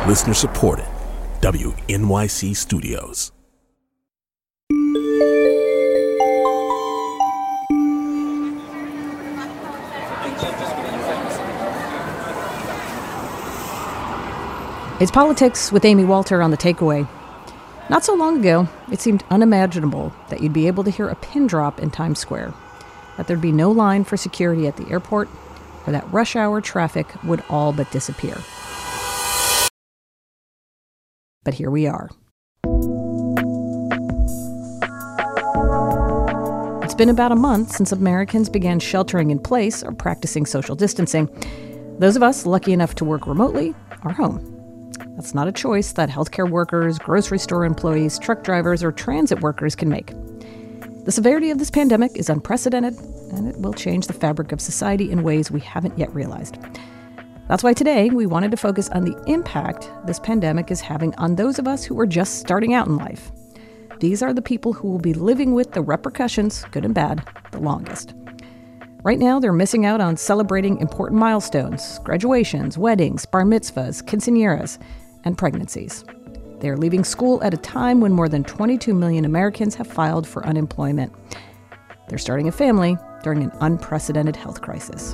Listener supported. WNYC Studios. It's Politics with Amy Walter on The Takeaway. Not so long ago, it seemed unimaginable that you'd be able to hear a pin drop in Times Square, that there'd be no line for security at the airport, or that rush hour traffic would all but disappear. But here we are. It's been about a month since Americans began sheltering in place or practicing social distancing. Those of us lucky enough to work remotely are home. That's not a choice that healthcare workers, grocery store employees, truck drivers, or transit workers can make. The severity of this pandemic is unprecedented, and it will change the fabric of society in ways we haven't yet realized. That's why today we wanted to focus on the impact this pandemic is having on those of us who are just starting out in life. These are the people who will be living with the repercussions, good and bad, the longest. Right now, they're missing out on celebrating important milestones, graduations, weddings, bar mitzvahs, quinceañeras, and pregnancies. They are leaving school at a time when more than 22 million Americans have filed for unemployment. They're starting a family during an unprecedented health crisis.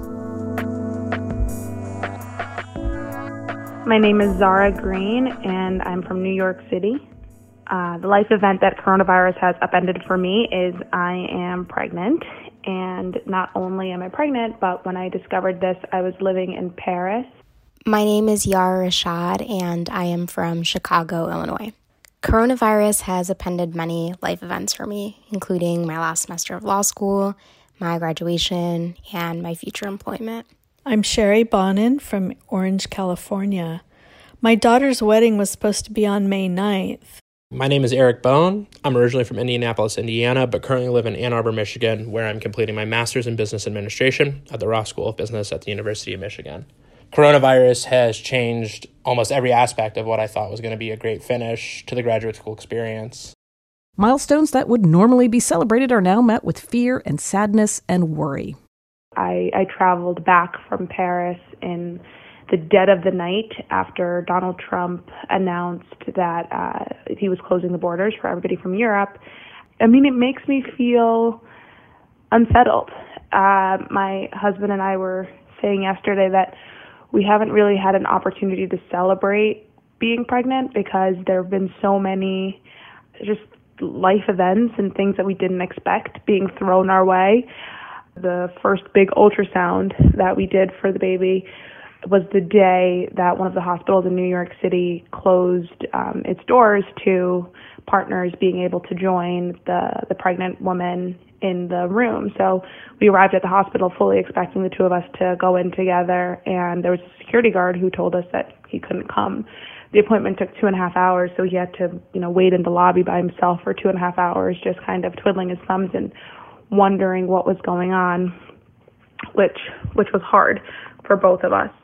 My name is Zara Green, and I'm from New York City. The life event that coronavirus has upended for me is I am pregnant. And not only am I pregnant, but when I discovered this, I was living in Paris. My name is Yara Rashad, and I am from Chicago, Illinois. Coronavirus has appended many life events for me, including my last semester of law school, my graduation, and my future employment. I'm Sherry Bonin from Orange, California. My daughter's wedding was supposed to be on May 9th. My name is Eric Bone. I'm originally from Indianapolis, Indiana, but currently live in Ann Arbor, Michigan, where I'm completing my master's in business administration at the Ross School of Business at the University of Michigan. Coronavirus has changed almost every aspect of what I thought was going to be a great finish to the graduate school experience. Milestones that would normally be celebrated are now met with fear and sadness and worry. I traveled back from Paris in the dead of the night after Donald Trump announced that he was closing the borders for everybody from Europe. I mean, it makes me feel unsettled. My husband and I were saying yesterday that we haven't really had an opportunity to celebrate being pregnant because there have been so many just life events and things that we didn't expect being thrown our way. The first big ultrasound that we did for the baby was the day that one of the hospitals in New York City closed its doors to partners being able to join the pregnant woman in the room. So we arrived at the hospital fully expecting the two of us to go in together, and there was a security guard who told us that he couldn't come. The appointment took 2.5 hours, so he had to, wait in the lobby by himself for 2.5 hours, just kind of twiddling his thumbs and wondering what was going on, which was hard for both of us.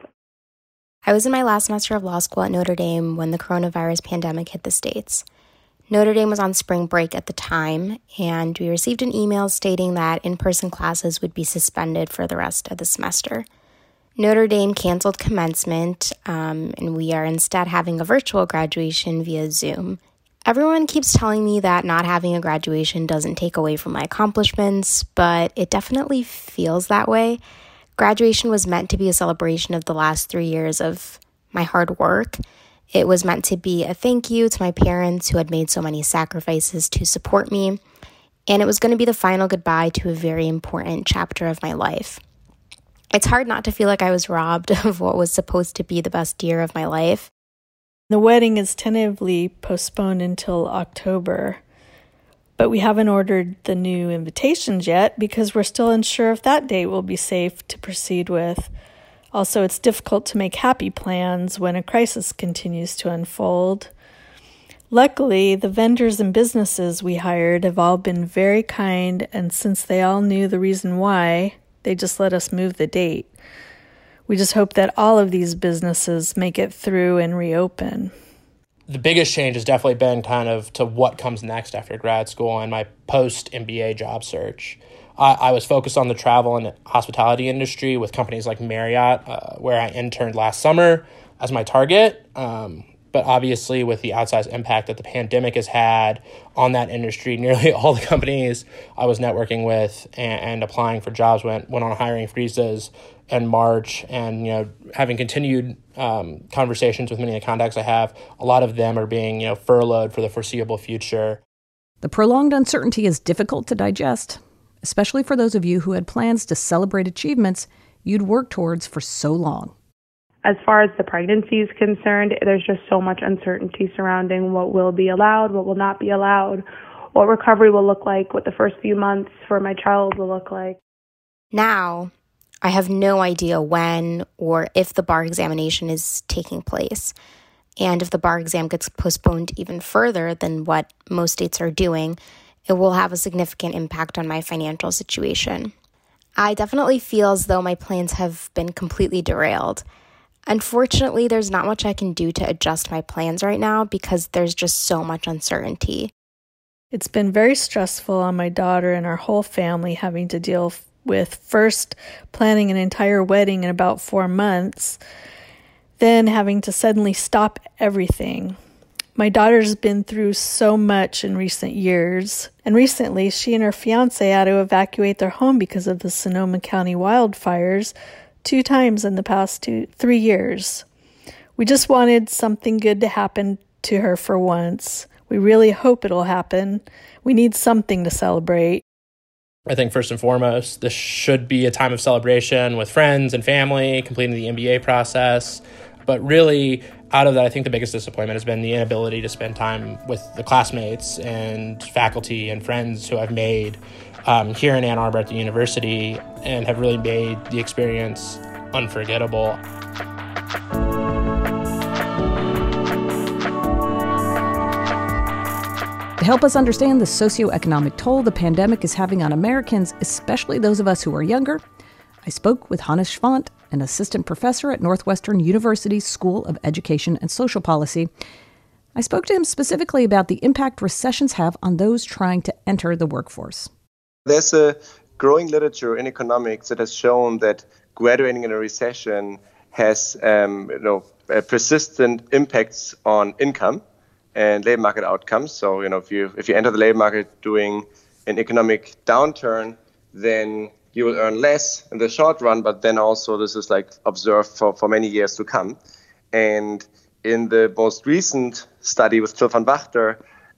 I was in my last semester of law school at Notre Dame when the coronavirus pandemic hit the States. Notre Dame was on spring break at the time, and we received an email stating that in-person classes would be suspended for the rest of the semester. Notre Dame canceled commencement, and we are instead having a virtual graduation via Zoom. Everyone keeps telling me that not having a graduation doesn't take away from my accomplishments, but it definitely feels that way. Graduation was meant to be a celebration of the last 3 years of my hard work. It was meant to be a thank you to my parents who had made so many sacrifices to support me, and it was going to be the final goodbye to a very important chapter of my life. It's hard not to feel like I was robbed of what was supposed to be the best year of my life. The wedding is tentatively postponed until October, but we haven't ordered the new invitations yet because we're still unsure if that date will be safe to proceed with. Also, it's difficult to make happy plans when a crisis continues to unfold. Luckily, the vendors and businesses we hired have all been very kind, and since they all knew the reason why, they just let us move the date. We just hope that all of these businesses make it through and reopen. The biggest change has definitely been kind of to what comes next after grad school and my post-MBA job search. I was focused on the travel and hospitality industry with companies like Marriott, where I interned last summer as my target. But obviously, with the outsized impact that the pandemic has had on that industry, nearly all the companies I was networking with and applying for jobs went on hiring freezes in March. And, having continued conversations with many of the contacts I have, a lot of them are being, furloughed for the foreseeable future. The prolonged uncertainty is difficult to digest, especially for those of you who had plans to celebrate achievements you'd worked towards for so long. As far as the pregnancy is concerned, there's just so much uncertainty surrounding what will be allowed, what will not be allowed, what recovery will look like, what the first few months for my child will look like. Now, I have no idea when or if the bar examination is taking place. And if the bar exam gets postponed even further than what most states are doing, it will have a significant impact on my financial situation. I definitely feel as though my plans have been completely derailed. Unfortunately, there's not much I can do to adjust my plans right now because there's just so much uncertainty. It's been very stressful on my daughter and our whole family having to deal with first planning an entire wedding in about 4 months, then having to suddenly stop everything. My daughter's been through so much in recent years, and recently she and her fiancé had to evacuate their home because of the Sonoma County wildfires 2 times in the past 3 years. We just wanted something good to happen to her for once. We really hope it'll happen. We need something to celebrate. I think first and foremost, this should be a time of celebration with friends and family, completing the MBA process. But really, out of that, I think the biggest disappointment has been the inability to spend time with the classmates and faculty and friends who I've made here in Ann Arbor at the university and have really made the experience unforgettable. To help us understand the socioeconomic toll the pandemic is having on Americans, especially those of us who are younger, I spoke with Hannes Schwandt, an assistant professor at Northwestern University's School of Education and Social Policy. I spoke to him specifically about the impact recessions have on those trying to enter the workforce. There's a growing literature in economics that has shown that graduating in a recession has persistent impacts on income and labor market outcomes. So, if you enter the labor market during an economic downturn, then you will earn less in the short run, but then also this is observed for many years to come. And in the most recent study with Phil van Wachter,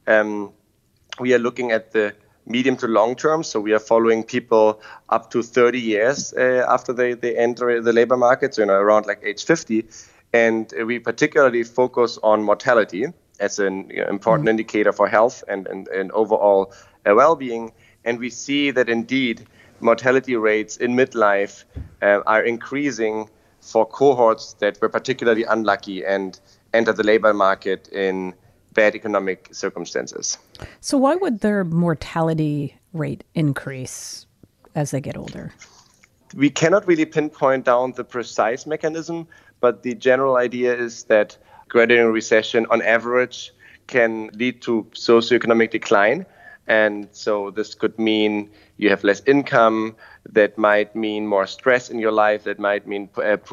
we are looking at the medium to long term. So we are following people up to 30 years after they enter the labor market, so around age 50. And we particularly focus on mortality as an important indicator for health and overall well-being. And we see that indeed mortality rates in midlife are increasing for cohorts that were particularly unlucky and entered the labor market in bad economic circumstances. So why would their mortality rate increase as they get older? We cannot really pinpoint down the precise mechanism, but the general idea is that graduating recession on average can lead to socioeconomic decline. And so this could mean you have less income, that might mean more stress in your life, that might mean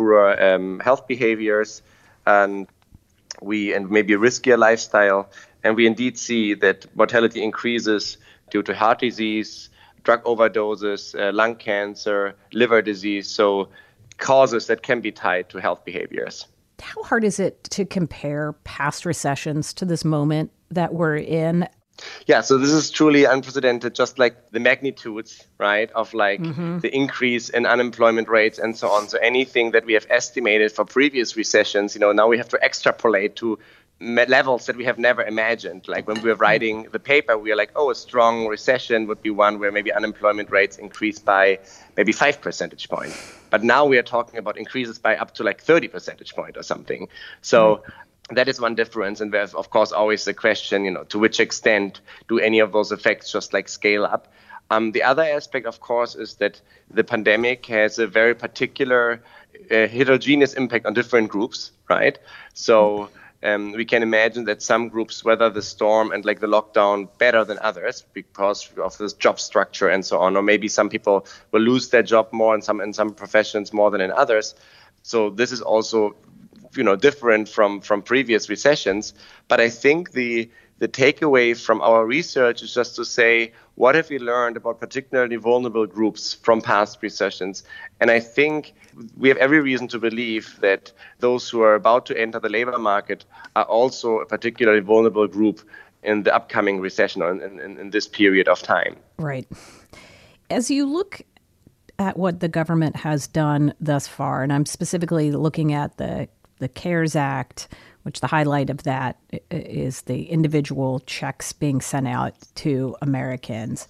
poorer health behaviors, and maybe a riskier lifestyle. And we indeed see that mortality increases due to heart disease, drug overdoses, lung cancer, liver disease, so causes that can be tied to health behaviors. How hard is it to compare past recessions to this moment that we're in? Yeah, so this is truly unprecedented, just like the magnitudes, right, of the increase in unemployment rates and so on. So anything that we have estimated for previous recessions, now we have to extrapolate to levels that we have never imagined. Like when we were writing the paper, we were like, a strong recession would be one where maybe unemployment rates increase by maybe 5 percentage points. But now we are talking about increases by up to 30 percentage points or something. So that is one difference. And there's, of course, always the question, to which extent do any of those effects just scale up? The other aspect, of course, is that the pandemic has a very particular heterogeneous impact on different groups, right? So we can imagine that some groups weather the storm and the lockdown better than others because of this job structure and so on. Or maybe some people will lose their job more in some professions more than in others. So this is also different from previous recessions. But I think the takeaway from our research is just to say, what have we learned about particularly vulnerable groups from past recessions? And I think we have every reason to believe that those who are about to enter the labor market are also a particularly vulnerable group in the upcoming recession or in this period of time. Right. As you look at what the government has done thus far, and I'm specifically looking at the CARES Act, which the highlight of that is the individual checks being sent out to Americans.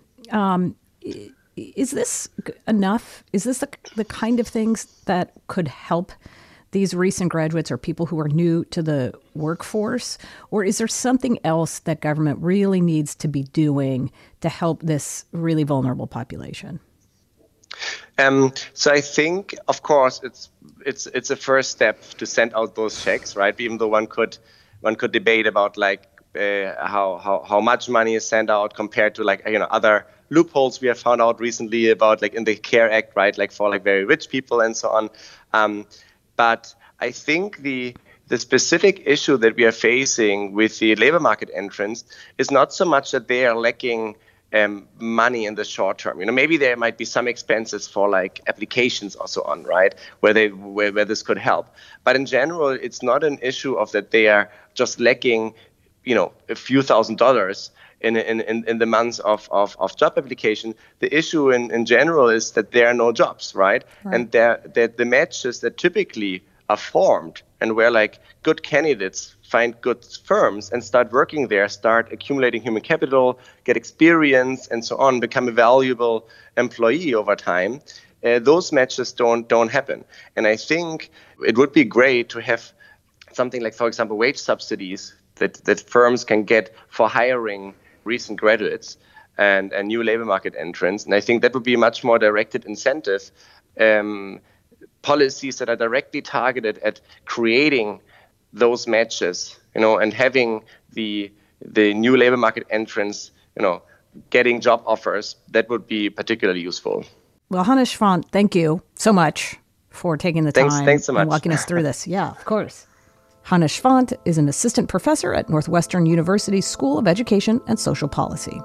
Is this enough? Is this the kind of things that could help these recent graduates or people who are new to the workforce? Or is there something else that government really needs to be doing to help this really vulnerable population? So I think, of course, it's a first step to send out those checks, right? Even though one could debate about how much money is sent out compared to other loopholes we have found out recently about in the CARE Act, right? For very rich people and so on. But I think the specific issue that we are facing with the labor market entrants is not so much that they are lacking money in the short term. Maybe there might be some expenses for applications or so on, right? Where this could help. But in general, it's not an issue of that they are just lacking, a few $1,000s in the months of job application. The issue in general is that there are no jobs, right? And that the matches that typically are formed and where good candidates find good firms and start working there, start accumulating human capital, get experience and so on, become a valuable employee over time, those matches don't happen. And I think it would be great to have something like, for example, wage subsidies that firms can get for hiring recent graduates and new labor market entrants. And I think that would be a much more directed incentive, policies that are directly targeted at creating those matches, and having the new labor market entrants, getting job offers. That would be particularly useful. Well, Hanne Schwandt, thank you so much for taking the time thanks so much. and walking us through this. Yeah, of course. Hanne Schwandt is an assistant professor at Northwestern University School of Education and Social Policy.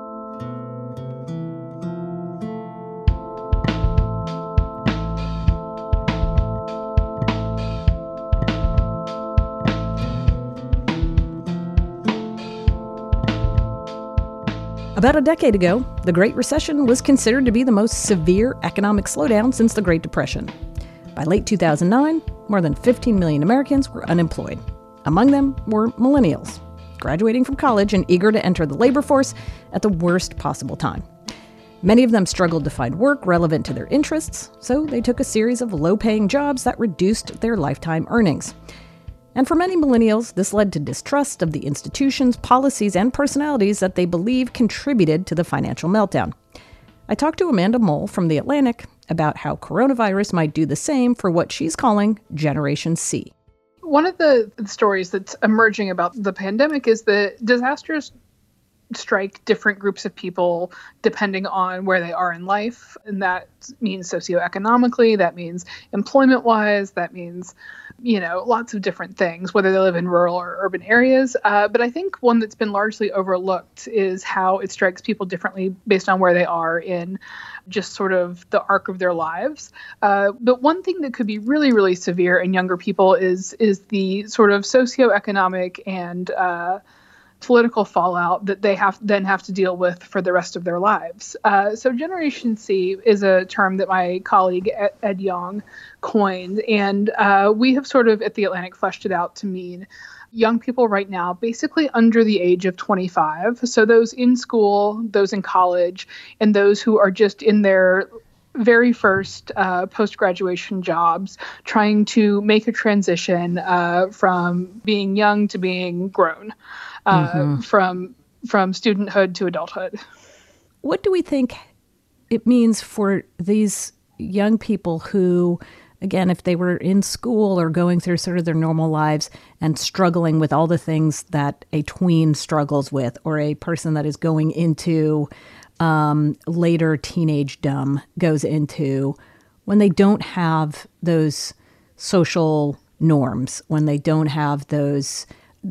About a decade ago, the Great Recession was considered to be the most severe economic slowdown since the Great Depression. By late 2009, more than 15 million Americans were unemployed. Among them were millennials, graduating from college and eager to enter the labor force at the worst possible time. Many of them struggled to find work relevant to their interests, so they took a series of low-paying jobs that reduced their lifetime earnings. And for many millennials, this led to distrust of the institutions, policies, and personalities that they believe contributed to the financial meltdown. I talked to Amanda Mole from The Atlantic about how coronavirus might do the same for what she's calling Generation C. One of the stories that's emerging about the pandemic is that disasters strike different groups of people depending on where they are in life. And that means socioeconomically, that means employment-wise, that means, lots of different things, whether they live in rural or urban areas. But I think one that's been largely overlooked is how it strikes people differently based on where they are in just sort of the arc of their lives. But one thing that could be really, really severe in younger people is the sort of socioeconomic and political fallout that they have to deal with for the rest of their lives. So Generation C is a term that my colleague Ed Yong coined, and we have sort of at The Atlantic fleshed it out to mean young people right now, basically under the age of 25. So those in school, those in college, and those who are just in their very first post-graduation jobs, trying to make a transition from being young to being grown. From studenthood to adulthood. What do we think it means for these young people who, again, if they were in school or going through sort of their normal lives and struggling with all the things that a tween struggles with, or a person that is going into later teenagedom goes into, when they don't have those social norms, when they don't have those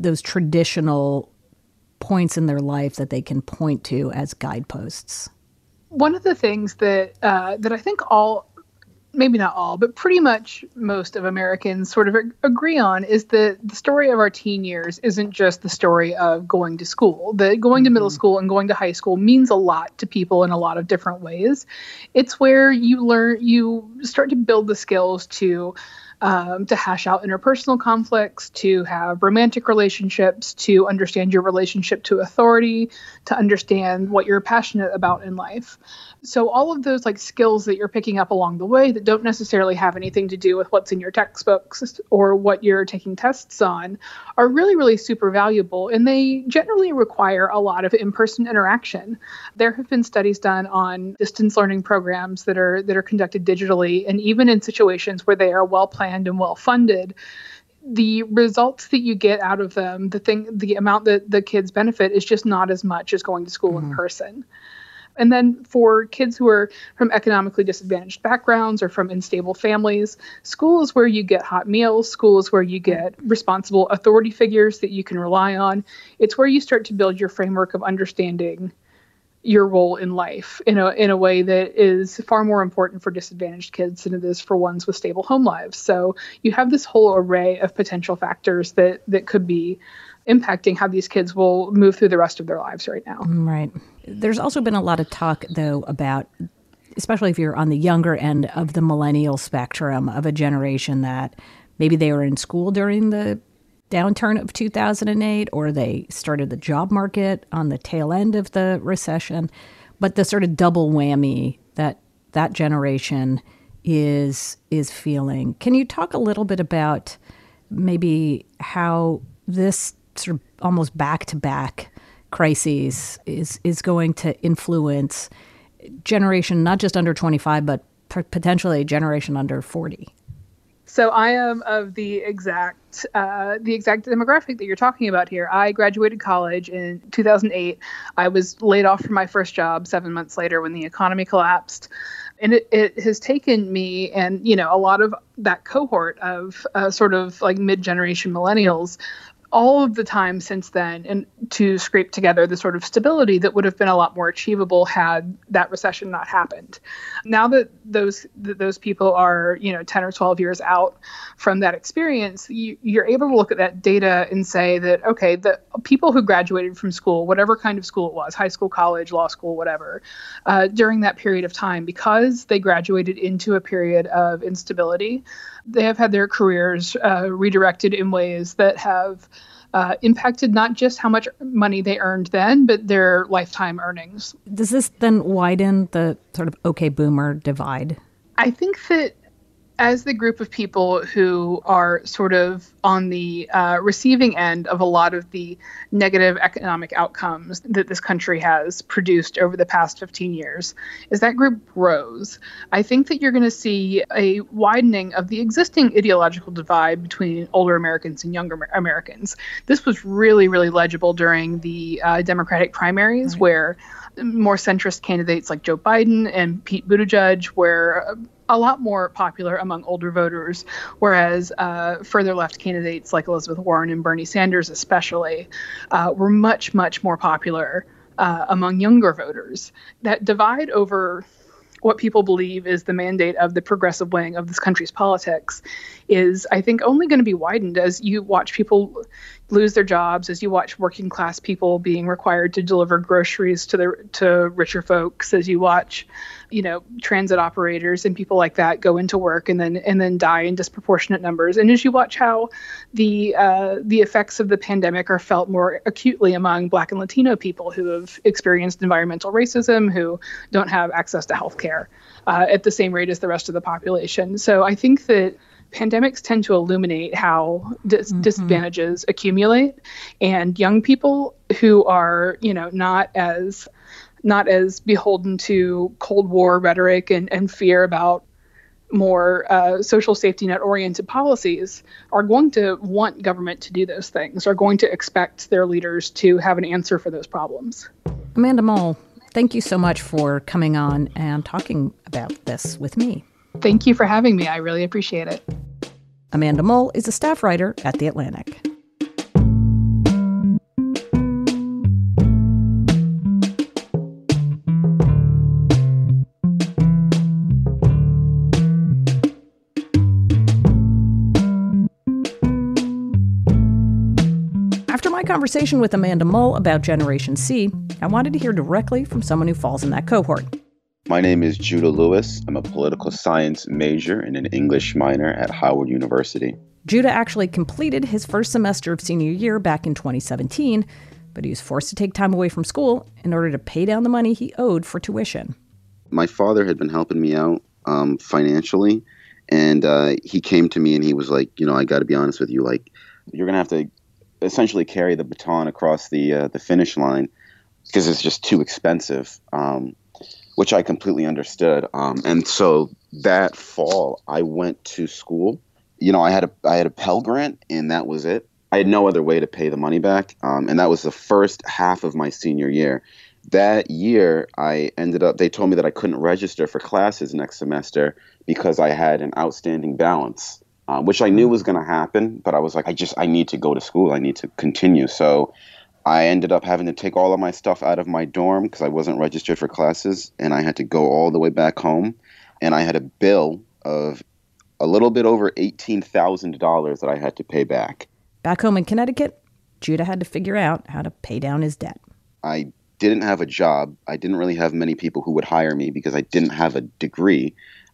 traditional points in their life that they can point to as guideposts? One of the things that I think maybe not all, but pretty much most of Americans sort of agree on is that the story of our teen years isn't just the story of going to school. That going to middle school and going to high school means a lot to people in a lot of different ways. It's where you start to build the skills to hash out interpersonal conflicts, to have romantic relationships, to understand your relationship to authority, to understand what you're passionate about in life. So all of those skills that you're picking up along the way that don't necessarily have anything to do with what's in your textbooks or what you're taking tests on are really, really super valuable. And they generally require a lot of in-person interaction. There have been studies done on distance learning programs that are conducted digitally, and even in situations where they are well planned and well funded, the results that you get out of them, the amount that the kids benefit is just not as much as going to school in person. And then for kids who are from economically disadvantaged backgrounds or from unstable families, school is where you get hot meals. School is where you get responsible authority figures that you can rely on. It's where you start to build your framework of understanding your role in life in a way that is far more important for disadvantaged kids than it is for ones with stable home lives. So you have this whole array of potential factors that could be impacting how these kids will move through the rest of their lives right now. Right. There's also been a lot of talk, though, about, especially if you're on the younger end of the millennial spectrum, of a generation that maybe they were in school during the downturn of 2008, or they started the job market on the tail end of the recession. But the sort of double whammy that generation is feeling. Can you talk a little bit about maybe how this sort of almost back-to-back crises is going to influence generation not just under 25, but potentially a generation under 40? So I am of the exact demographic that you're talking about here. I graduated college in 2008. I was laid off from my first job 7 months later when the economy collapsed. And it has taken me and, a lot of that cohort of sort of mid-generation millennials all of the time since then, and to scrape together the sort of stability that would have been a lot more achievable had that recession not happened. Now that those people are 10 or 12 years out from that experience, you're able to look at that data and say that, okay, the people who graduated from school, whatever kind of school it was, high school, college, law school, whatever, during that period of time, because they graduated into a period of instability, they have had their careers redirected in ways that have impacted not just how much money they earned then, but their lifetime earnings. Does this then widen the sort of okay boomer divide? I think that as the group of people who are sort of on the receiving end of a lot of the negative economic outcomes that this country has produced over the past 15 years, as that group grows, I think that you're going to see a widening of the existing ideological divide between older Americans and younger Americans. This was really, really legible during the Democratic primaries, right, where more centrist candidates like Joe Biden and Pete Buttigieg were a lot more popular among older voters, whereas further left candidates like Elizabeth Warren and Bernie Sanders especially were much, much more popular among younger voters. That divide over what people believe is the mandate of the progressive wing of this country's politics is, I think, only going to be widened as you watch people lose their jobs, as you watch working class people being required to deliver groceries to richer folks, as you watch, transit operators and people like that go into work and then die in disproportionate numbers, and as you watch how the effects of the pandemic are felt more acutely among Black and Latino people who have experienced environmental racism, who don't have access to healthcare at the same rate as the rest of the population. So I think that pandemics tend to illuminate how disadvantages accumulate, and young people who are, not as beholden to Cold War rhetoric and fear about more social safety net oriented policies are going to want government to do those things, are going to expect their leaders to have an answer for those problems. Amanda Mull, thank you so much for coming on and talking about this with me. Thank you for having me. I really appreciate it. Amanda Mull is a staff writer at The Atlantic. After my conversation with Amanda Mull about Generation C, I wanted to hear directly from someone who falls in that cohort. My name is Judah Lewis. I'm a political science major and an English minor at Howard University. Judah actually completed his first semester of senior year back in 2017, but he was forced to take time away from school in order to pay down the money he owed for tuition. My father had been helping me out financially, and he came to me and he was like, I got to be honest with you, like, you're going to have to essentially carry the baton across the finish line because it's just too expensive. Which I completely understood. And so that fall, I went to school. I had a Pell Grant, and that was it. I had no other way to pay the money back. And that was the first half of my senior year. That year, they told me that I couldn't register for classes next semester because I had an outstanding balance, which I knew was going to happen. But I was like, I need to go to school. I need to continue. So I ended up having to take all of my stuff out of my dorm because I wasn't registered for classes, and I had to go all the way back home. And I had a bill of a little bit over $18,000 that I had to pay back. Back home in Connecticut, Judah had to figure out how to pay down his debt. I didn't have a job. I didn't really have many people who would hire me because I didn't have a degree.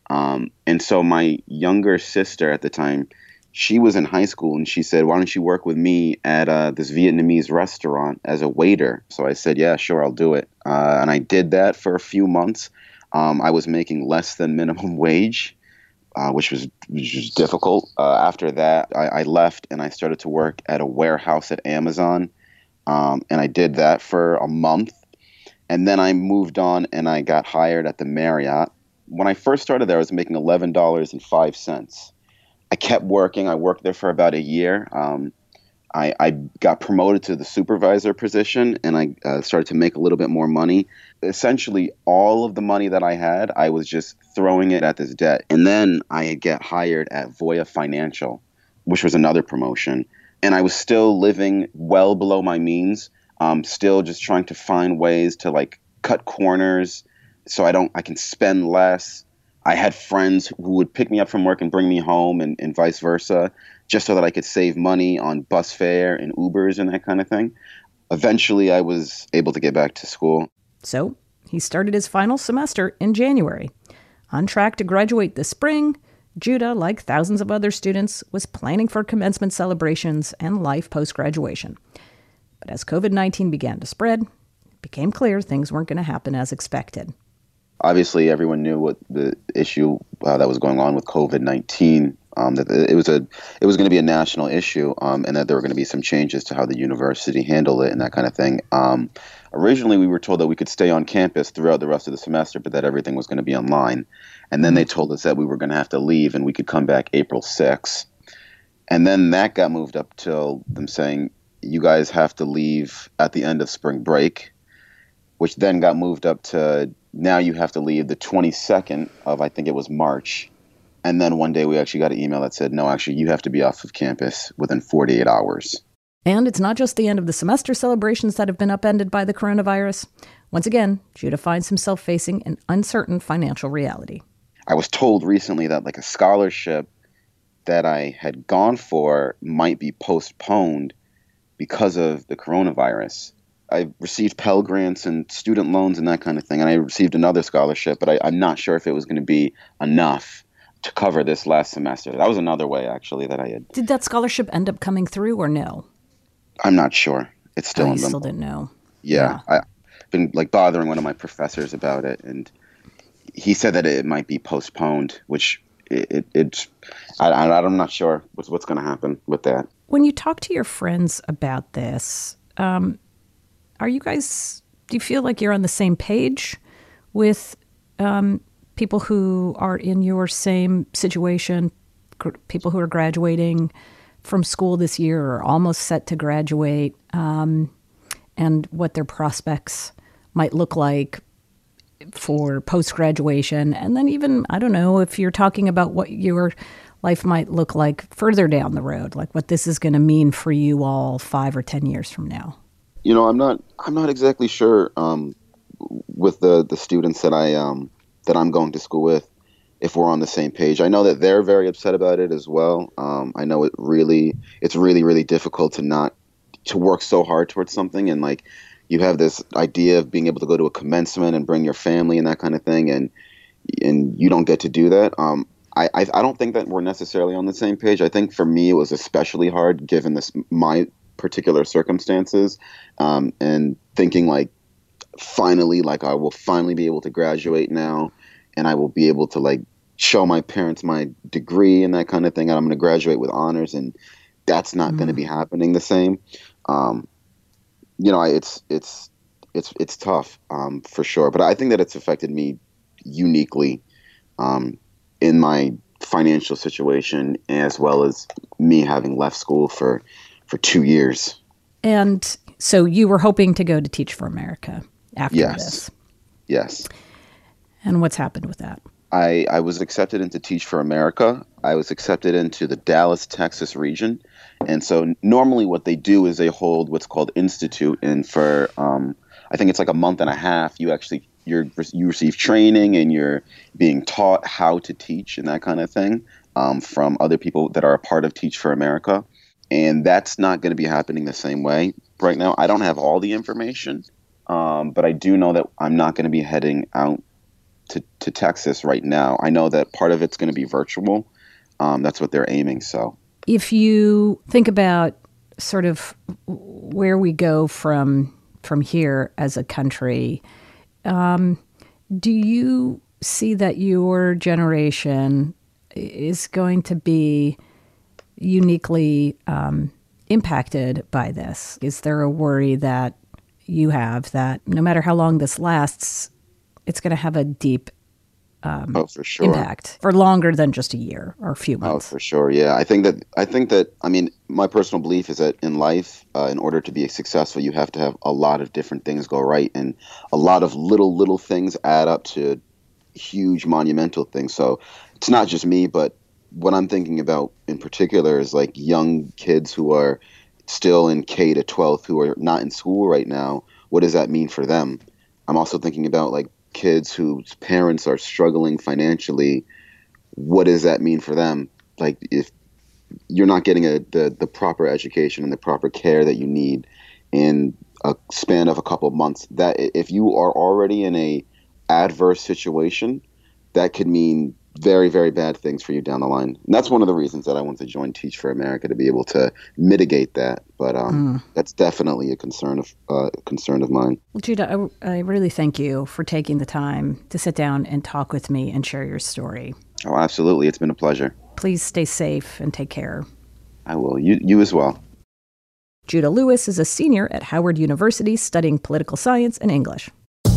And so my younger sister at the time, she was in high school, and she said, why don't you work with me at this Vietnamese restaurant as a waiter? So I said, yeah, sure, I'll do it. And I did that for a few months. I was making less than minimum wage, which was difficult. After that, I left and I started to work at a warehouse at Amazon. And I did that for a month. And then I moved on and I got hired at the Marriott. When I first started there, I was making $11.05. I kept working. I worked there for about a year. I got promoted to the supervisor position, and I started to make a little bit more money. Essentially, all of the money that I had, I was just throwing it at this debt. And then I get hired at Voya Financial, which was another promotion. And I was still living well below my means, still just trying to find ways to like cut corners so I can spend less. I had friends who would pick me up from work and bring me home and vice versa, just so that I could save money on bus fare and Ubers and that kind of thing. Eventually, I was able to get back to school. So he started his final semester in January. On track to graduate this spring, Judah, like thousands of other students, was planning for commencement celebrations and life post-graduation. But as COVID-19 began to spread, it became clear things weren't going to happen as expected. Obviously, everyone knew what the issue that was going on with COVID-19, that it was going to be a national issue, and that there were going to be some changes to how the university handled it and that kind of thing. Originally, we were told that we could stay on campus throughout the rest of the semester, but that everything was going to be online. And then they told us that we were going to have to leave and we could come back April 6th. And then that got moved up till them saying, you guys have to leave at the end of spring break, which then got moved up to now you have to leave the 22nd of, I think it was March. And then one day we actually got an email that said, no, actually, you have to be off of campus within 48 hours. And it's not just the end of the semester celebrations that have been upended by the coronavirus. Once again, Judah finds himself facing an uncertain financial reality. I was told recently that like a scholarship that I had gone for might be postponed because of the coronavirus. I received Pell Grants and student loans and that kind of thing, and I received another scholarship, but I'm not sure if it was going to be enough to cover this last semester. That was another way, actually, that I had. Did that scholarship end up coming through or no? I'm not sure. It's still in limbo. You still didn't know? Yeah. I've been like bothering one of my professors about it, and he said that it might be postponed, which I'm not sure what's going to happen with that. When you talk to your friends about this, do you feel like you're on the same page with people who are in your same situation, people who are graduating from school this year or almost set to graduate, and what their prospects might look like for post-graduation? And then even, I don't know, if you're talking about what your life might look like further down the road, like what this is going to mean for you all 5 or 10 years from now? I'm not exactly sure with the students that I'm going to school with, if we're on the same page. I know that they're very upset about it as well. I know it's really, really difficult to work so hard towards something, and like you have this idea of being able to go to a commencement and bring your family and that kind of thing, and you don't get to do that. I don't think that we're necessarily on the same page. I think for me it was especially hard given my particular circumstances, and thinking like finally, like I will finally be able to graduate now, and I will be able to like show my parents my degree and that kind of thing, and I'm going to graduate with honors, and that's not going to be happening the same. It's tough for sure, but I think that it's affected me uniquely in my financial situation, as well as me having left school for 2 years. And so you were hoping to go to Teach for America after this? Yes. And what's happened with that? I was accepted into Teach for America. I was accepted into the Dallas, Texas region. And so normally what they do is they hold what's called Institute. And for, I think it's like a month and a half, you receive training and you're being taught how to teach and that kind of thing from other people that are a part of Teach for America. And that's not going to be happening the same way right now. I don't have all the information, but I do know that I'm not going to be heading out to Texas right now. I know that part of it's going to be virtual. That's what they're aiming. So if you think about sort of where we go from here as a country, do you see that your generation is going to be uniquely impacted by this? Is there a worry that you have that no matter how long this lasts, it's going to have a deep for sure. impact for longer than just a year or a few months? Oh, for sure. Yeah. I think that, I mean, my personal belief is that in life, in order to be successful, you have to have a lot of different things go right. And a lot of little things add up to huge monumental things. So it's not just me, but what I'm thinking about in particular is like young kids who are still in K to 12th, who are not in school right now. What does that mean for them? I'm also thinking about like kids whose parents are struggling financially. What does that mean for them? Like if you're not getting the proper education and the proper care that you need in a span of a couple of months, that if you are already in a adverse situation, that could mean very, very bad things for you down the line. And that's one of the reasons that I want to join Teach for America, to be able to mitigate that. But that's definitely a concern of mine. Well, Judah, I really thank you for taking the time to sit down and talk with me and share your story. Oh, absolutely. It's been a pleasure. Please stay safe and take care. I will. You as well. Judah Lewis is a senior at Howard University studying political science and English.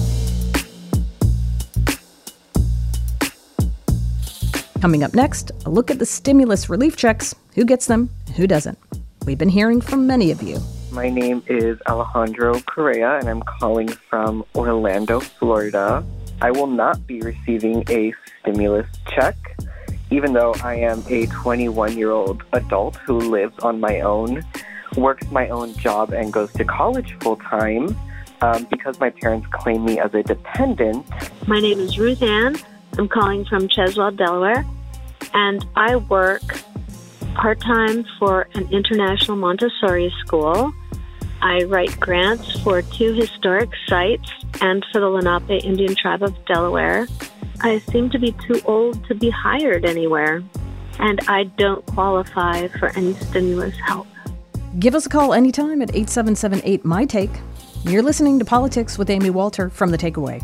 Coming up next, a look at the stimulus relief checks, who gets them, who doesn't. We've been hearing from many of you. My name is Alejandro Correa, and I'm calling from Orlando, Florida. I will not be receiving a stimulus check, even though I am a 21-year-old adult who lives on my own, works my own job, and goes to college full-time, because my parents claim me as a dependent. My name is Ruth Ann. I'm calling from Cheswell, Delaware, and I work part-time for an international Montessori school. I write grants for 2 historic sites and for the Lenape Indian Tribe of Delaware. I seem to be too old to be hired anywhere, and I don't qualify for any stimulus help. Give us a call anytime at 877-8-MY-TAKE. You're listening to Politics with Amy Walter from The Takeaway.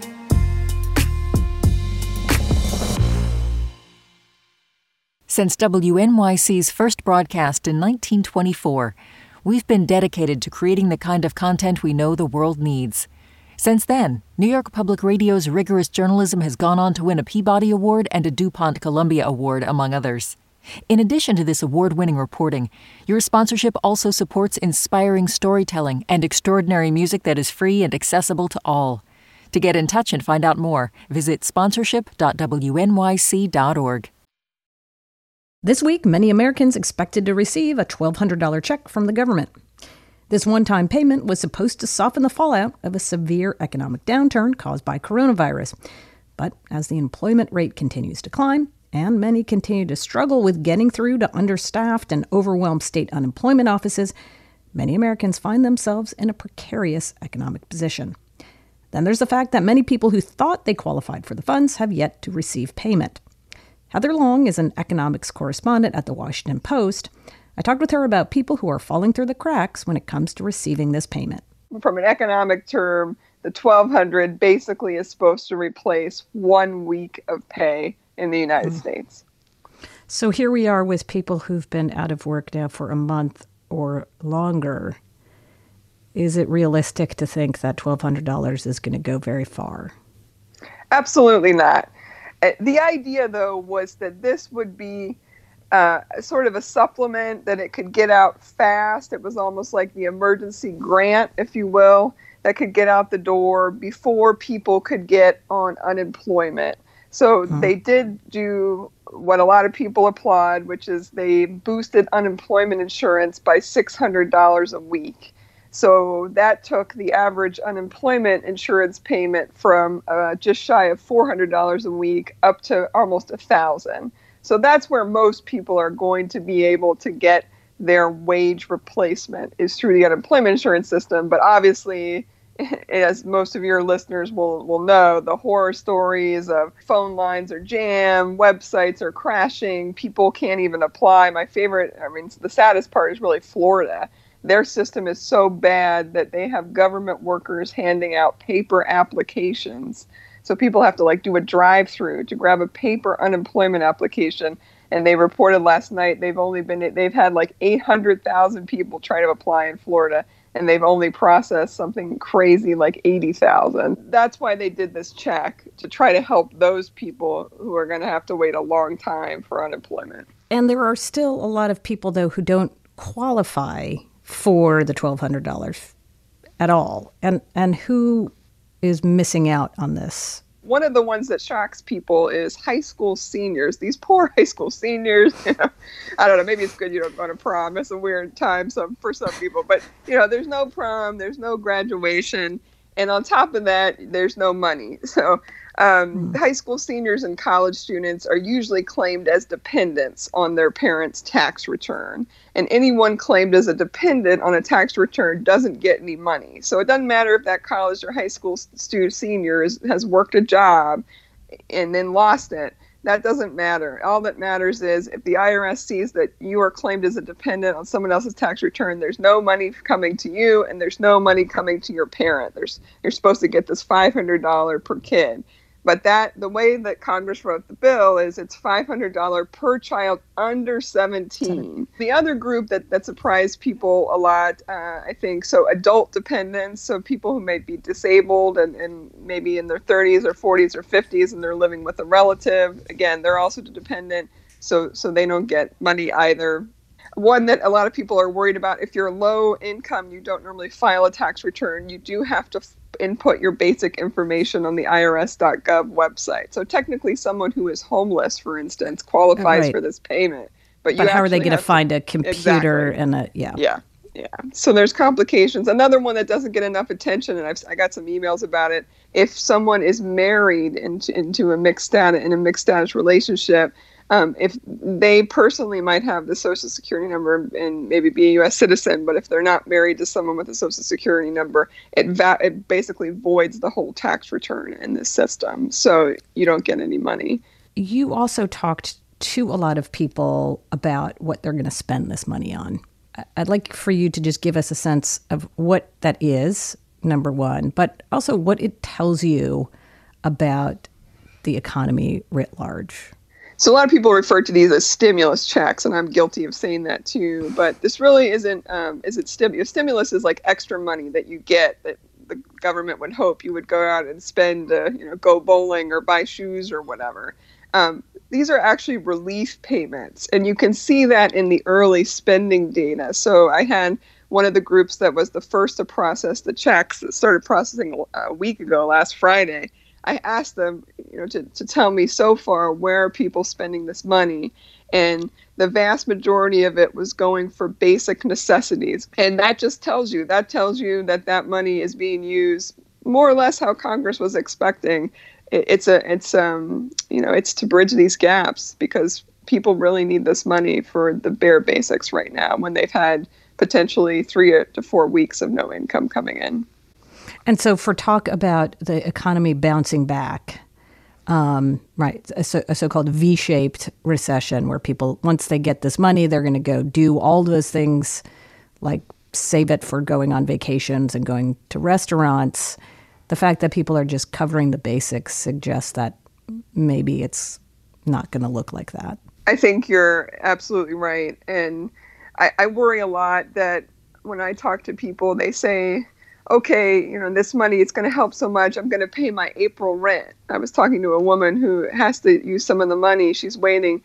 Since WNYC's first broadcast in 1924, we've been dedicated to creating the kind of content we know the world needs. Since then, New York Public Radio's rigorous journalism has gone on to win a Peabody Award and a DuPont Columbia Award, among others. In addition to this award-winning reporting, your sponsorship also supports inspiring storytelling and extraordinary music that is free and accessible to all. To get in touch and find out more, visit sponsorship.wnyc.org. This week, many Americans expected to receive a $1,200 check from the government. This one-time payment was supposed to soften the fallout of a severe economic downturn caused by coronavirus. But as the employment rate continues to climb, and many continue to struggle with getting through to understaffed and overwhelmed state unemployment offices, many Americans find themselves in a precarious economic position. Then there's the fact that many people who thought they qualified for the funds have yet to receive payment. Heather Long is an economics correspondent at The Washington Post. I talked with her about people who are falling through the cracks when it comes to receiving this payment. From an economic term, the $1,200 basically is supposed to replace 1 week of pay in the United States. So here we are with people who've been out of work now for a month or longer. Is it realistic to think that $1,200 is going to go very far? Absolutely not. The idea, though, was that this would be sort of a supplement, that it could get out fast. It was almost like the emergency grant, if you will, that could get out the door before people could get on unemployment. So they did do what a lot of people applaud, which is they boosted unemployment insurance by $600 a week. So that took the average unemployment insurance payment from just shy of $400 a week up to almost $1,000. So that's where most people are going to be able to get their wage replacement, is through the unemployment insurance system. But obviously, as most of your listeners will know, the horror stories of phone lines are jammed, websites are crashing, people can't even apply. The saddest part is really Florida. Their system is so bad that they have government workers handing out paper applications. So people have to do a drive-through to grab a paper unemployment application. And they reported last night they've had 800,000 people try to apply in Florida, and they've only processed something crazy like 80,000. That's why they did this check, to try to help those people who are going to have to wait a long time for unemployment. And there are still a lot of people, though, who don't qualify for the $1,200 at all. And who is missing out on this? One of the ones that shocks people is high school seniors. These poor high school seniors, I don't know, maybe it's good you don't go to prom. It's a weird time for some people. But, there's no prom, there's no graduation. And on top of that, there's no money. So high school seniors and college students are usually claimed as dependents on their parents' tax return. And anyone claimed as a dependent on a tax return doesn't get any money. So it doesn't matter if that college or high school senior has worked a job and then lost it. That doesn't matter. All that matters is if the IRS sees that you are claimed as a dependent on someone else's tax return, there's no money coming to you and there's no money coming to your parent. You're supposed to get this $500 per kid. But the way that Congress wrote the bill is it's $500 per child under 17. The other group that surprised people a lot, I think, so adult dependents, so people who may be disabled and maybe in their 30s or 40s or 50s and they're living with a relative. Again, they're also dependent, so they don't get money either. One that a lot of people are worried about, if you're low income, you don't normally file a tax return. You do have to input your basic information on the irs.gov website. So technically someone who is homeless, for instance, qualifies for this payment. But how are they going to find a computer and a, Yeah. So there's complications. Another one that doesn't get enough attention, and I got some emails about it. If someone is married into a mixed status relationship, if they personally might have the Social Security number and maybe be a U.S. citizen, but if they're not married to someone with a Social Security number, it basically voids the whole tax return in this system. So you don't get any money. You also talked to a lot of people about what they're going to spend this money on. I'd like for you to just give us a sense of what that is, number one, but also what it tells you about the economy writ large. So a lot of people refer to these as stimulus checks, and I'm guilty of saying that too. But this really isn't. Stimulus is like extra money that you get that the government would hope you would go out and spend, go bowling or buy shoes or whatever. These are actually relief payments, and you can see that in the early spending data. So I had one of the groups that was the first to process the checks that started processing a week ago, last Friday. I asked them, to tell me so far where are people spending this money, and the vast majority of it was going for basic necessities. And that just tells you that money is being used more or less how Congress was expecting. It's to bridge these gaps, because people really need this money for the bare basics right now when they've had potentially 3 to 4 weeks of no income coming in. And so for talk about the economy bouncing back, right, a so-called V-shaped recession where people, once they get this money, they're going to go do all those things like save it for going on vacations and going to restaurants. The fact that people are just covering the basics suggests that maybe it's not going to look like that. I think you're absolutely right. And I worry a lot that when I talk to people, they say, okay, this money, it's going to help so much. I'm going to pay my April rent. I was talking to a woman who has to use some of the money. She's waiting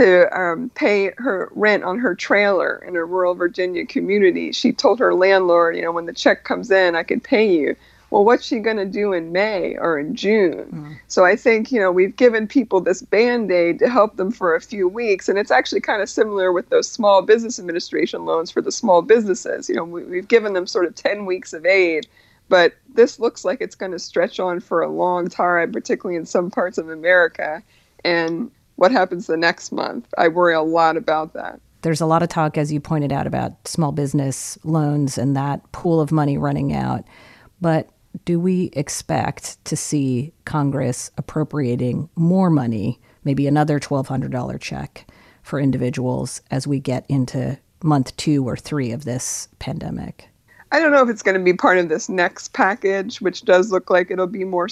to pay her rent on her trailer in a rural Virginia community. She told her landlord, when the check comes in, I could pay you. Well, what's she going to do in May or in June? Mm. So I think, we've given people this Band-Aid to help them for a few weeks. And it's actually kind of similar with those Small Business Administration loans for the small businesses. We've given them sort of 10 weeks of aid. But this looks like it's going to stretch on for a long time, particularly in some parts of America. And what happens the next month? I worry a lot about that. There's a lot of talk, as you pointed out, about small business loans and that pool of money running out. But do we expect to see Congress appropriating more money, maybe another $1,200 check for individuals as we get into month 2 or 3 of this pandemic? I don't know if it's going to be part of this next package, which does look like it'll be more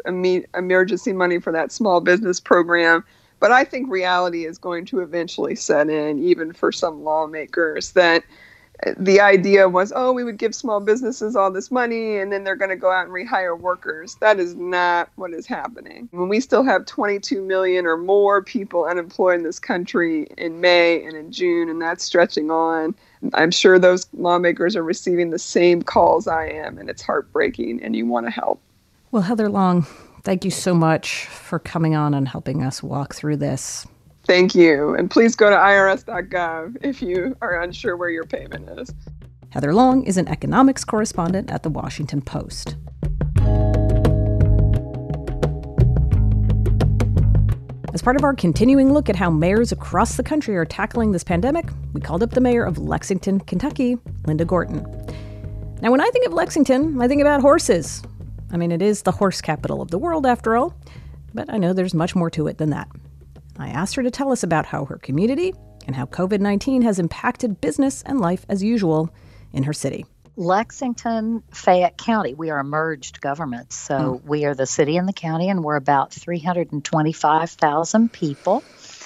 emergency money for that small business program. But I think reality is going to eventually set in, even for some lawmakers, that the idea was, we would give small businesses all this money and then they're going to go out and rehire workers. That is not what is happening. When we still have 22 million or more people unemployed in this country in May and in June, and that's stretching on, I'm sure those lawmakers are receiving the same calls I am, and it's heartbreaking, and you want to help. Well, Heather Long, thank you so much for coming on and helping us walk through this. Thank you. And please go to irs.gov if you are unsure where your payment is. Heather Long is an economics correspondent at The Washington Post. As part of our continuing look at how mayors across the country are tackling this pandemic, we called up the mayor of Lexington, Kentucky, Linda Gorton. Now, when I think of Lexington, I think about horses. I mean, it is the horse capital of the world, after all, but I know there's much more to it than that. I asked her to tell us about how her community and how COVID-19 has impacted business and life as usual in her city. Lexington, Fayette County, we are a merged government. So we are the city and the county, and we're about 325,000 people.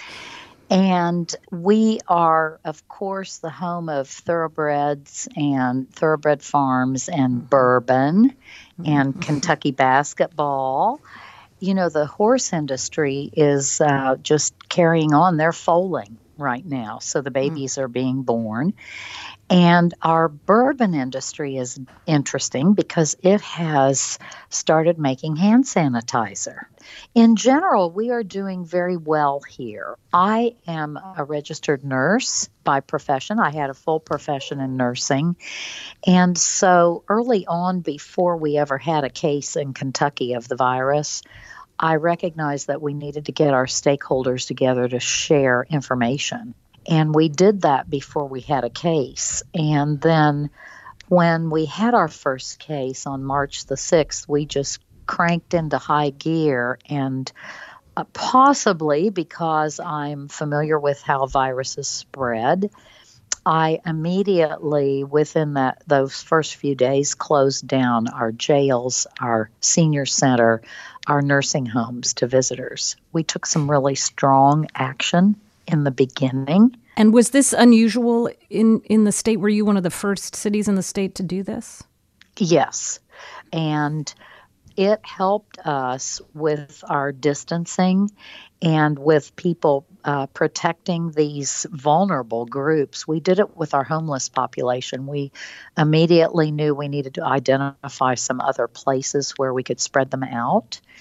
And we are, of course, the home of thoroughbreds and thoroughbred farms and bourbon and Kentucky basketball. The horse industry is just carrying on. They're foaling right now. So the babies are being born. And our bourbon industry is interesting because it has started making hand sanitizer. In general, we are doing very well here. I am a registered nurse by profession. I had a full profession in nursing. And so early on, before we ever had a case in Kentucky of the virus, I recognized that we needed to get our stakeholders together to share information. And we did that before we had a case. And then when we had our first case on March the 6th, we just cranked into high gear. And possibly because I'm familiar with how viruses spread, I immediately, within those first few days, closed down our jails, our senior center, our nursing homes to visitors. We took some really strong action in the beginning. And was this unusual in the state? Were you one of the first cities in the state to do this? Yes. And it helped us with our distancing and with people protecting these vulnerable groups. We did it with our homeless population. We immediately knew we needed to identify some other places where we could spread them out.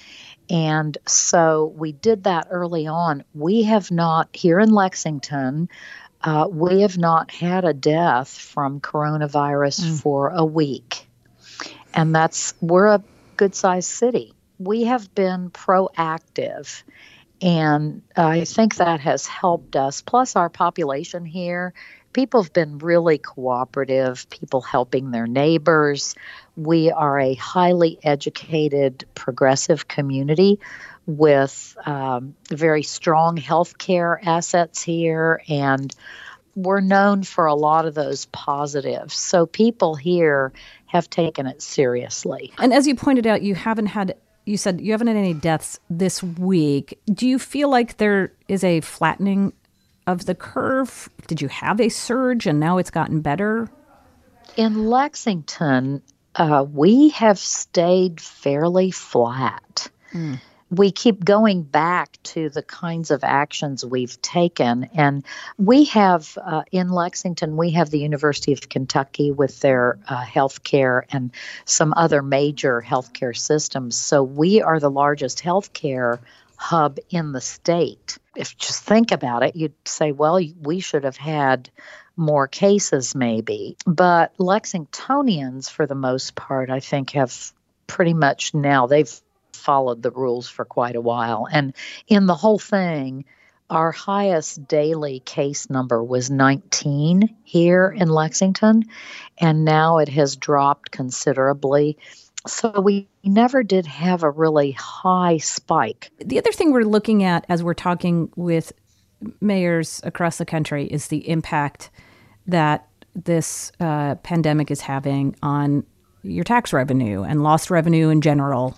And so we did that early on. We have not, here in Lexington, we have not had a death from coronavirus for a week. And we're a good-sized city. We have been proactive, and I think that has helped us. Plus our population here, people have been really cooperative, people helping their neighbors. We are a highly educated, progressive community with very strong healthcare assets here, and we're known for a lot of those positives. So people here have taken it seriously. And as you pointed out, you said you haven't had any deaths this week. Do you feel like there is a flattening of the curve? Did you have a surge and now it's gotten better? In Lexington, we have stayed fairly flat. We keep going back to the kinds of actions we've taken. And we have, in Lexington, we have the University of Kentucky with their healthcare and some other major healthcare systems. So we are the largest healthcare hub in the state. If you just think about it, you'd say, well, we should have had more cases maybe. But Lexingtonians, for the most part, I think have pretty much now, they've followed the rules for quite a while. And in the whole thing, our highest daily case number was 19 here in Lexington, and now it has dropped considerably. So we never did have a really high spike. The other thing we're looking at as we're talking with mayors across the country is the impact that this pandemic is having on your tax revenue and lost revenue in general.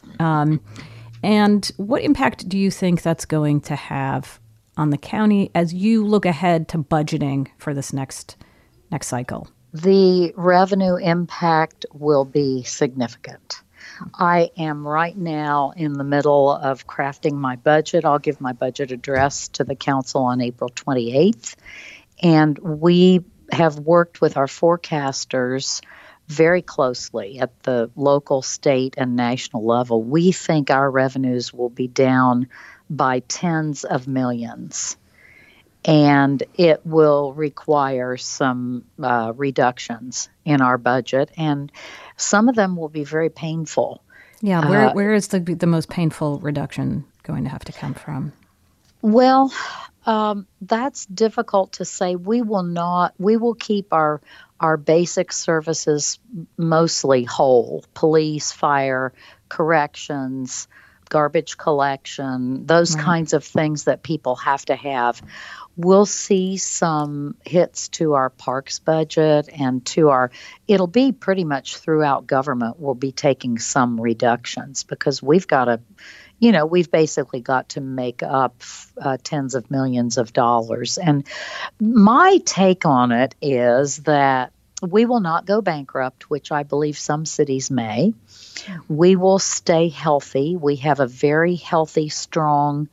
And what impact do you think that's going to have on the county as you look ahead to budgeting for this next cycle? The revenue impact will be significant. I am right now in the middle of crafting my budget. I'll give my budget address to the council on April 28th. And we have worked with our forecasters very closely at the local, state, and national level. We think our revenues will be down by tens of millions, and it will require some reductions in our budget, and some of them will be very painful. Yeah, where is the most painful reduction going to have to come from? Well, that's difficult to say. We will keep our basic services mostly whole: police, fire, corrections, garbage collection, those kinds of things that people have to have. We'll see some hits to our parks budget and it'll be pretty much throughout government. We'll be taking some reductions because we've basically got to make up tens of millions of dollars. And my take on it is that we will not go bankrupt, which I believe some cities may. We will stay healthy. We have a very healthy, strong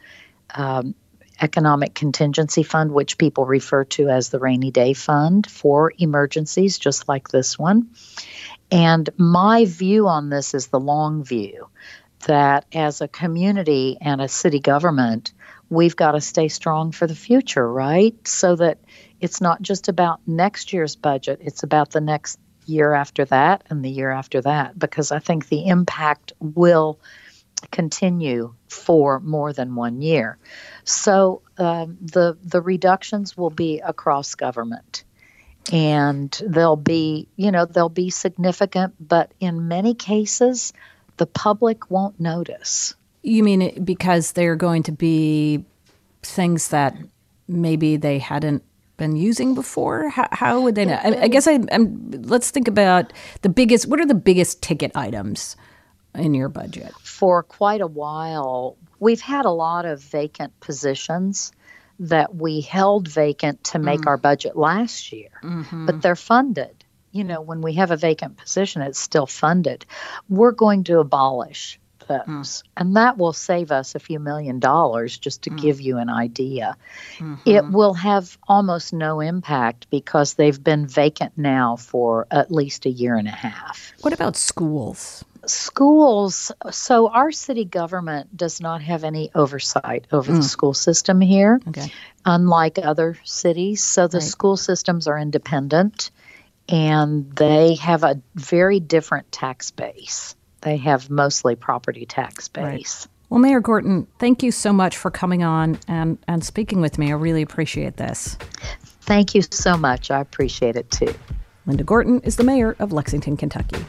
economic contingency fund, which people refer to as the rainy day fund for emergencies, just like this one. And my view on this is the long view, that as a community and a city government, we've got to stay strong for the future, right? So that it's not just about next year's budget, it's about the next year after that and the year after that, because I think the impact will continue for more than 1 year. So the reductions will be across government, and they'll be significant, but in many cases, the public won't notice. You mean because they're going to be things that maybe they hadn't been using before? How would they know? I guess let's think about what are the biggest ticket items in your budget? For quite a while, we've had a lot of vacant positions that we held vacant to make our budget last year, but they're funded. When we have a vacant position, it's still funded. We're going to abolish those. And that will save us a few $1 million, just to give you an idea. It will have almost no impact because they've been vacant now for at least a year and a half. What about schools? Schools. So our city government does not have any oversight over the school system here, unlike other cities. So the school systems are independent, and they have a very different tax base. They have mostly property tax base. Well, Mayor Gorton, thank you so much for coming on and speaking with me. I really appreciate this. Thank you so much. I appreciate it too. Linda Gorton is the mayor of Lexington, Kentucky.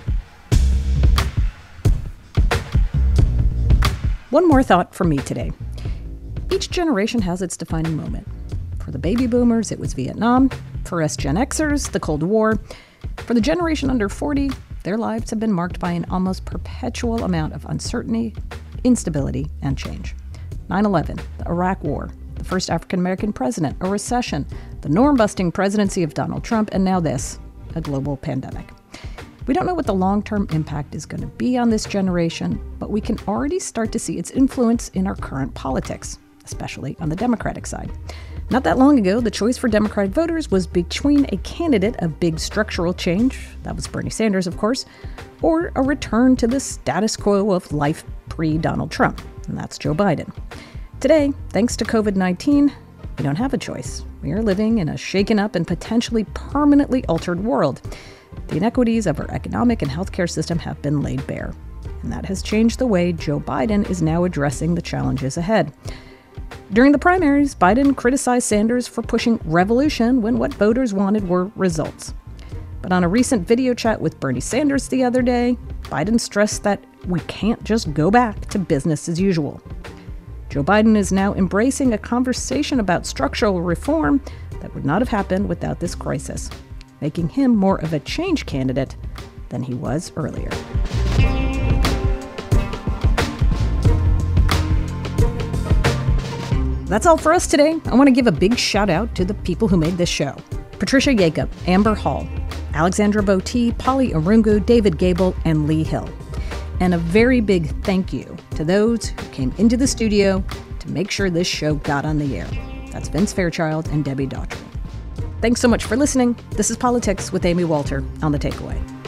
One more thought from me today. Each generation has its defining moment. For the baby boomers, it was Vietnam. For us Gen Xers, the Cold War. For the generation under 40, their lives have been marked by an almost perpetual amount of uncertainty, instability, and change. 9/11, the Iraq War, the first African-American president, a recession, the norm-busting presidency of Donald Trump, and now this, a global pandemic. We don't know what the long-term impact is going to be on this generation, but we can already start to see its influence in our current politics, especially on the Democratic side. Not that long ago, the choice for Democratic voters was between a candidate of big structural change, that was Bernie Sanders, of course, or a return to the status quo of life pre-Donald Trump, and that's Joe Biden. Today, thanks to COVID-19, we don't have a choice. We are living in a shaken up and potentially permanently altered world. The inequities of our economic and healthcare system have been laid bare, and that has changed the way Joe Biden is now addressing the challenges ahead. During the primaries, Biden criticized Sanders for pushing revolution when what voters wanted were results. But on a recent video chat with Bernie Sanders the other day, Biden stressed that we can't just go back to business as usual. Joe Biden is now embracing a conversation about structural reform that would not have happened without this crisis, making him more of a change candidate than he was earlier. That's all for us today. I want to give a big shout out to the people who made this show. Patricia Jacob, Amber Hall, Alexandra Botti, Polly Arungu, David Gable, and Lee Hill. And a very big thank you to those who came into the studio to make sure this show got on the air. That's Vince Fairchild and Debbie Daughtry. Thanks so much for listening. This is Politics with Amy Walter on The Takeaway.